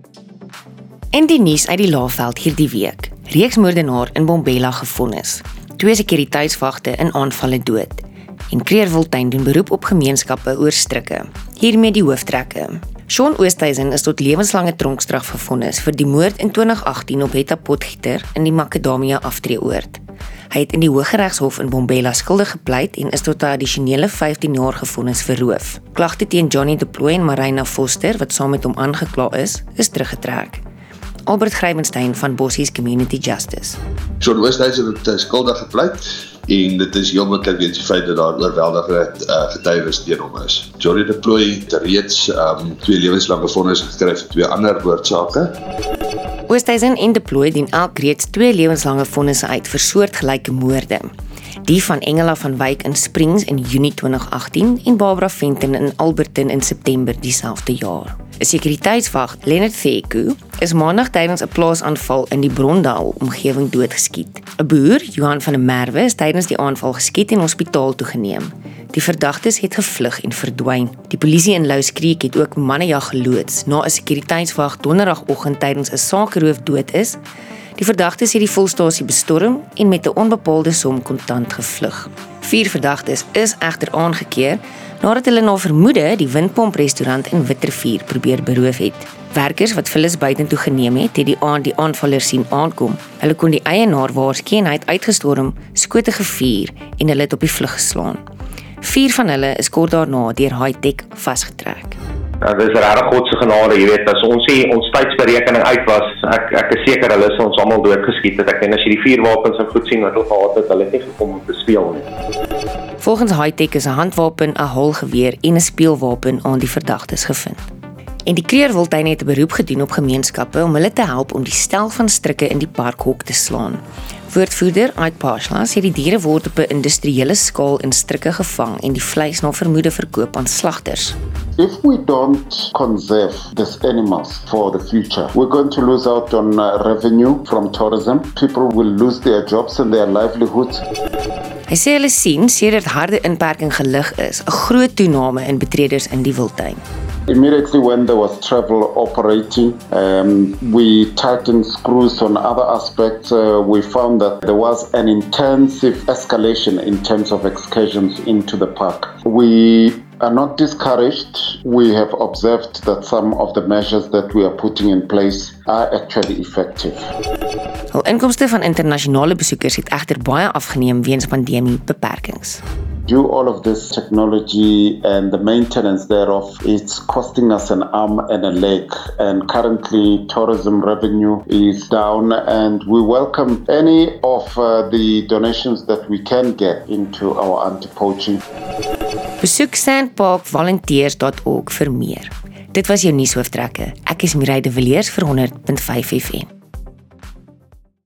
In die nuus uit die Laagveld hierdie week, reeksmoordenaar in Mbombela gevonnis. 2 sekuriteitswagte in aanvalle dood. En Creerwiltuin doen beroep op gemeenskappe oor strikke. Hiermee die hooftrekke. Shaun Oosthuizen is tot lewenslange tronkstraf gevonnis vir die moord in 2018 op Hetta Potgieter in die Macadamia aftreeoord. Hy het in die Hooggeregshof in Mbombela skuldig gepleit en is tot 'n addisionele 15 jaar gevonnis vir roof. Klagte teen Johnny de Plooy en Marina Foster, wat saam met hom aangekla is teruggetrek. Albert Grywenstein van Bossies Community Justice. Shaun Oosthuizen het skuldig gepleit en dit is heel moontlik weens die feit dat daar oorweldigende getuienis teen hom is. Johnny de Plooy het reeds 2 lewenslange vonnisse gekry vir 2 ander moordsake. Oosthuizen en de Plooy dien elk reeds 2 lewenslange vonnisse uit vir soortgelyke moorde. Die van Engela van Wyk in Springs in Junie 2018 en Barbara Fenton in Alberton in September dieselfde jaar. 'n Sekuriteitswag, Leonard Theku, is maandag tydens 'n plaasaanval in die Brondal omgewing doodgeskiet. 'n Boer, Johan van der Merwe, is tydens die aanval geskiet en hospitaal toegeneem. Die verdagtes het gevlug en verdwyn. Die polisie in Louws Creek het ook mannejag geloods na 'n sekuriteitswag donderdagoggend tydens 'n sakeroof dood is. Die verdagtes het die volstasie bestorm en met 'n onbepaalde som kontant gevlug. 4 verdagtes is egter aangekeer nadat hulle na vermoede die Windpomp restaurant in Witrifuur probeer beroof het. Werkers wat vullis buitentoe geneem het die aanvallers sien aankom. Hulle kon die eienaar waarsku en hy het uitgestorm, skote gevuur en hulle het op die vlug geslaan. 4 van hulle is kort daarna deur Hi-Tech vasgetrek. Dit is regtig God se genade, jy weet, as ons sê ons tydsberekening uit was, ek is seker hulle is ons almal doodgeskiet het. Ek dink as jy die 4 wapens en goed sien wat hulle gehad het, hulle het nie gekom om te speel nie. Volgens Hi-Tech is 'n handwapen, 'n haalgeweer en 'n speelwapen aan die verdagtes gevind. En die Creerwiltuin het 'n beroep gedoen op gemeenskappe om hulle te help om die stel van strikke in die parkhok te slaan. Woordvoerder Ike Pashlas sê die diere word op 'n industriële skaal in strikke gevang en die vleis na vermoede verkoop aan slagters. If we don't conserve these animals for the future, we're going to lose out on revenue from tourism. People will lose their jobs and their livelihoods. Hy sê hulle sien sedert harde inperking gelig is, 'n groot toename in betreders in die wildtuin. Immediately when there was travel operating, we tightened screws on other aspects. We found that there was an intensive escalation in terms of excursions into the park. We are not discouraged. We have observed that some of the measures that we are putting in place are actually effective. Hul inkomste van internasionale besoekers het egter baie afgeneem weens pandemie-beperkings. Due all of this technology and the maintenance thereof, it's costing us an arm and a leg. And currently, tourism revenue is down, and we welcome any of the donations that we can get into our anti-poaching. Besoek sandparkvolunteers.org vir meer. Dit was jou nuushooftrekke. Ek is Mireille de Villiers vir 100.5 FM.